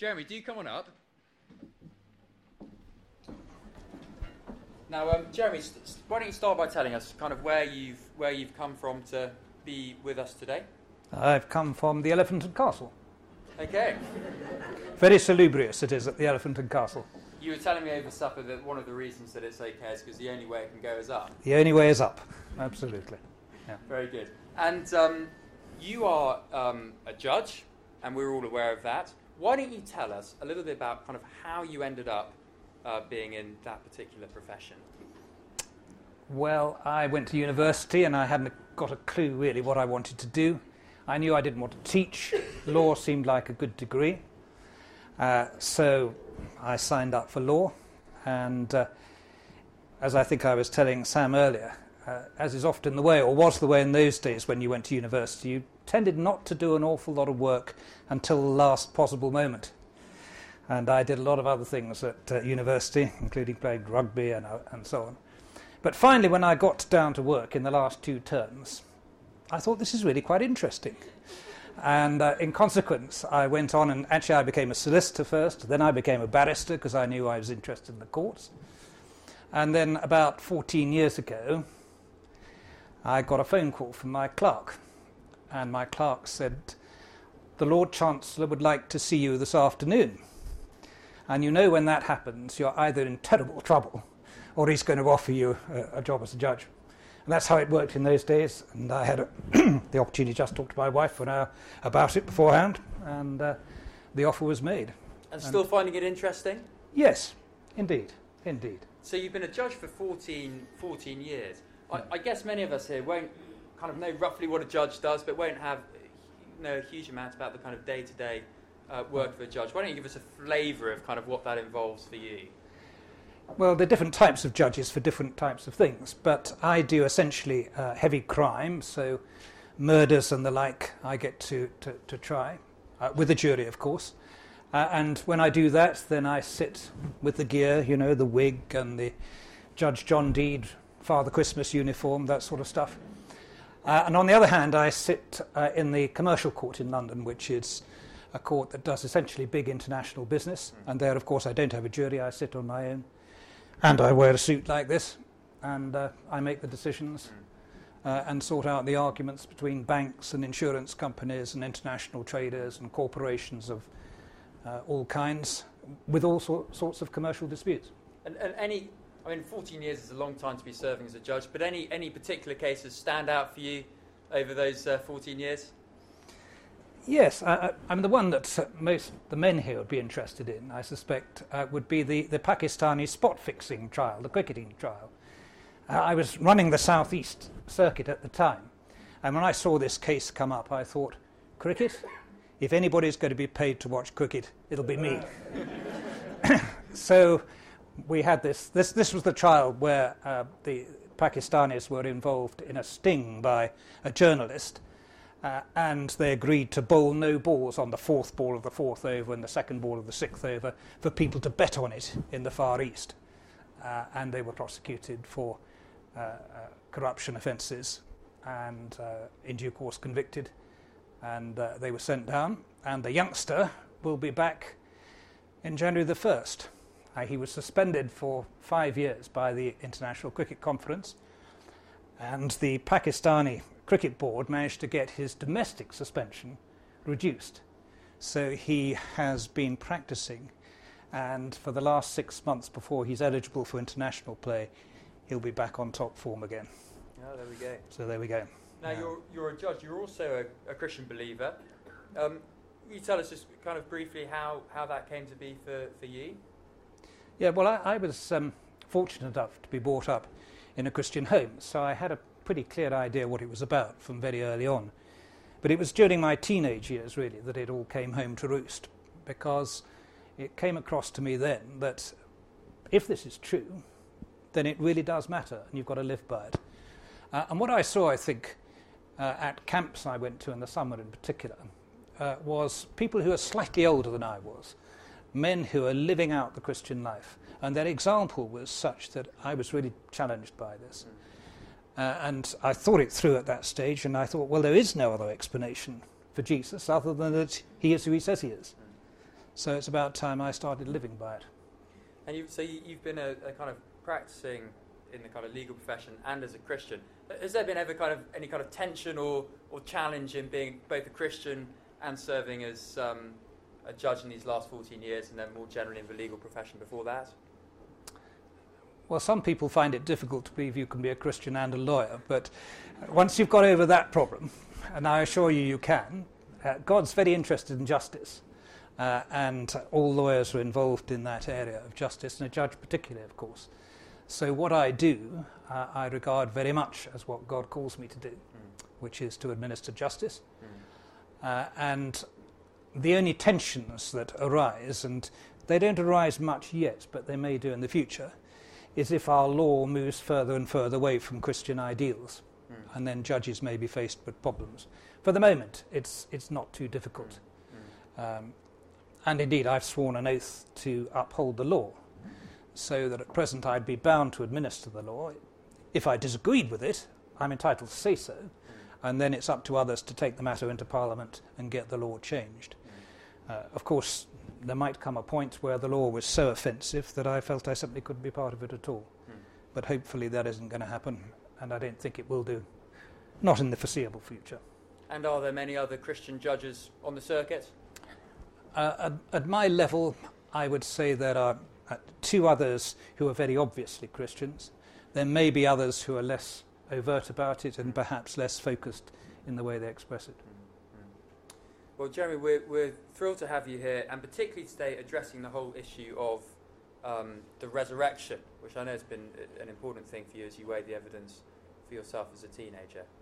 Jeremy, do you come on up? Now, Jeremy, why don't you start by telling us kind of where you've come from to be with us today? I've come from the Elephant and Castle. Okay. Very salubrious it is at the Elephant and Castle. You were telling me over supper that one of the reasons that it's okay is because the only way it can go is up. The only way is up, absolutely. Yeah. Very good. And you are a judge, and we're all aware of that. Why don't you tell us a little bit about kind of how you ended up being in that particular profession? Well, I went to university and I hadn't got a clue really what I wanted to do. I knew I didn't want to teach. Law seemed like a good degree. So I signed up for law. And as I think I was telling Sam earlier, as is often the way, or was the way in those days when you went to university, you tended not to do an awful lot of work until the last possible moment. And I did a lot of other things at university, including playing rugby and so on. But finally, when I got down to work in the last 2 terms, I thought this is really quite interesting. And in consequence, I went on and actually I became a solicitor first, then I became a barrister because I knew I was interested in the courts. And then about 14 years ago, I got a phone call from my clerk. And my clerk said, "The Lord Chancellor would like to see you this afternoon." And you know when that happens, you're either in terrible trouble or he's going to offer you a job as a judge. And that's how it worked in those days. And I had the opportunity to just talk to my wife for an hour about it beforehand, and the offer was made. And still finding it interesting? Yes, indeed. So you've been a judge for 14 years. I guess many of us here won't kind of know roughly what a judge does, but won't have know a huge amount about the kind of day-to-day work of a judge. Why don't you give us a flavour of kind of what that involves for you? Well, there are different types of judges for different types of things, but I do essentially heavy crime, so murders and the like I get to try, with a jury, of course. And when I do that, then I sit with the gear, you know, the wig and the Judge John Deed, Father Christmas uniform, that sort of stuff. And on the other hand, I sit in the commercial court in London, which is a court that does essentially big international business. And there, of course, I don't have a jury, I sit on my own. And I wear a suit like this, and I make the decisions and sort out the arguments between banks and insurance companies and international traders and corporations of all kinds, with all sorts of commercial disputes. And 14 years is a long time to be serving as a judge, but any particular cases stand out for you over those 14 years? Yes, I mean the one that most the men here would be interested in, I suspect, would be the Pakistani spot-fixing trial, the cricketing trial. I was running the South East circuit at the time, and when I saw this case come up, I thought, cricket? If anybody's going to be paid to watch cricket, it'll be me. So we had this was the trial where the Pakistanis were involved in a sting by a journalist, and they agreed to bowl no balls on the 4th ball of the 4th over and the 2nd ball of the 6th over for people to bet on it in the Far East. And they were prosecuted for corruption offences and in due course convicted, and they were sent down. And the youngster will be back in January the 1st. He was suspended for 5 years by the International Cricket Conference, and the Pakistani Cricket Board managed to get his domestic suspension reduced. So he has been practicing, and for the last 6 months before he's eligible for international play, he'll be back on top form again. Oh, there we go. So there we go. Now, you're a judge. You're also a Christian believer. Can you tell us just kind of briefly how that came to be for you? Yeah, well, I was fortunate enough to be brought up in a Christian home, so I had a pretty clear idea what it was about from very early on. But it was during my teenage years, really, that it all came home to roost, because it came across to me then that if this is true, then it really does matter, and you've got to live by it. And what I saw, I think, at camps I went to in the summer in particular, was people who are slightly older than I was, men who are living out the Christian life. And their example was such that I was really challenged by this. And I thought it through at that stage, and I thought, well, there is no other explanation for Jesus other than that he is who he says he is. So it's about time I started living by it. And you've been a kind of practicing in the kind of legal profession and as a Christian. Has there been ever any kind of tension or challenge in being both a Christian and serving as a judge in these last 14 years, and then more generally in the legal profession before that? Well, some people find it difficult to believe you can be a Christian and a lawyer, but once you've got over that problem, and I assure you you can, God's very interested in justice, and all lawyers are involved in that area of justice, and a judge particularly, of course. So what I do, I regard very much as what God calls me to do, which is to administer justice. And the only tensions that arise, and they don't arise much yet, but they may do in the future, is if our law moves further and further away from Christian ideals, and then judges may be faced with problems. For the moment, it's not too difficult. And indeed, I've sworn an oath to uphold the law, so that at present I'd be bound to administer the law. If I disagreed with it, I'm entitled to say so, and then it's up to others to take the matter into Parliament and get the law changed. Of course, there might come a point where the law was so offensive that I felt I simply couldn't be part of it at all. But hopefully that isn't going to happen, and I don't think it will do. Not in the foreseeable future. And are there many other Christian judges on the circuit? At my level, I would say there are two others who are very obviously Christians. There may be others who are less overt about it and perhaps less focused in the way they express it. Well, Jeremy, we're thrilled to have you here, and particularly today addressing the whole issue of the resurrection, which I know has been an important thing for you as you weigh the evidence for yourself as a teenager.